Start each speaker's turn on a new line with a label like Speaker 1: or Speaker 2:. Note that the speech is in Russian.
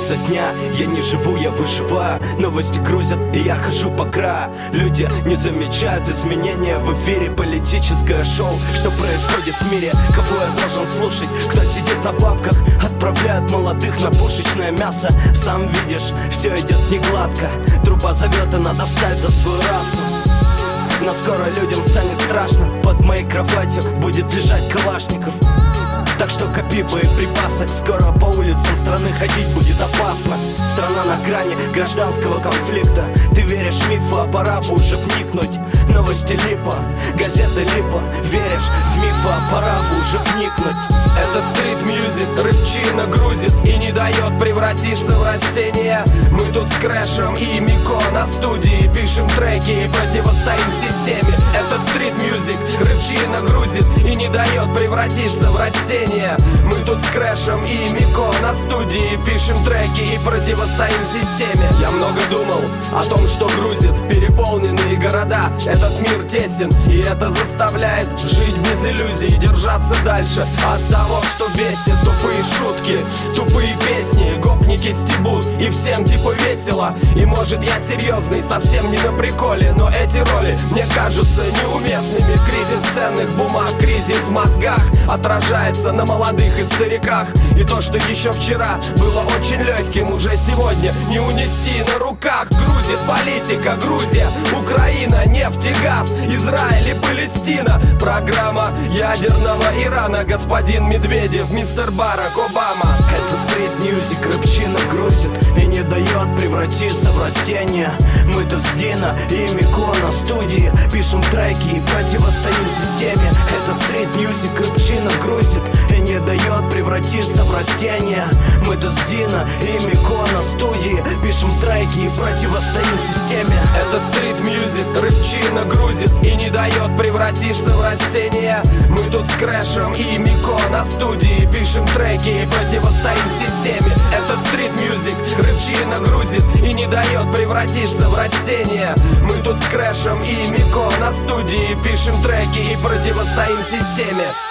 Speaker 1: изо дня. Я не живу, я выживаю. Новости грузят, и я хожу по краю. Люди не замечают изменения в эфире. Политическое шоу, что происходит в мире. Кого я должен слушать? Кто сидит на бабках? Отправляют молодых на пушечное мясо. Сам видишь, все идет не гладко. Труба зовет, и надо встать за свою расу. Но скоро людям станет страшно. Под моей кроватью будет лежать Калашников. Так что копи боеприпасок. Скоро по улицам страны ходить будет опасно. Страна на грани гражданского конфликта. Ты веришь в мифы, а пора бы уже вникнуть. Новости липа, газеты липа. Веришь в мифы, а пора бы уже вникнуть.
Speaker 2: Это стрит-мьюзик, рыбчина грузит и не дает превратиться в растение. Мы тут с Крэшем и Мико на студии пишем треки и противостоим системе. Это стрит-мьюзик, рыбчина грузит и не дает превратиться в растение. Мы тут с Крэшем и Мико на студии пишем треки и противостоим системе. Я много думал о том, что грузит переполненные города. Этот мир тесен, и это заставляет жить без иллюзий, держаться дальше от того, что бесит. Тупые шутки, тупые песни, гопники стебут, и всем типа весело. И может я серьезный, совсем не на приколе, но эти роли мне кажутся неуместными. Кризис ценных бумаг, кризис в мозгах отражается на молодых и стариках. И то, что еще вчера было очень легким, уже сегодня не унести на руках. Грузит политика, Грузия, Украина, нефть и газ, Израиль и Палестина. Программа ядерного Ирана, господин Медведев, мистер Барак Обама.
Speaker 1: Это стрит-мьюзик, рыбчина грузит и не дает превратиться в растение. Мы тут с Дина и Мико на студии пишем треки и противостоим системе. Это стрит-мьюзик, рыбчина грузит и не дает превратиться в растение. Мы тут с Дина и Мико на студии пишем треки и противостоим системе.
Speaker 2: Это стрит-мьюзик, рыбчина грузит и не дает превратиться в растение. Мы тут с Крэшем и Мико на студии пишем треки и противостоим системе. Это стрит-мьюзик, рыбчина грузит и не дает превратиться в растение. Мы тут с Крэшем и Мико на студии пишем треки и противостоим системе.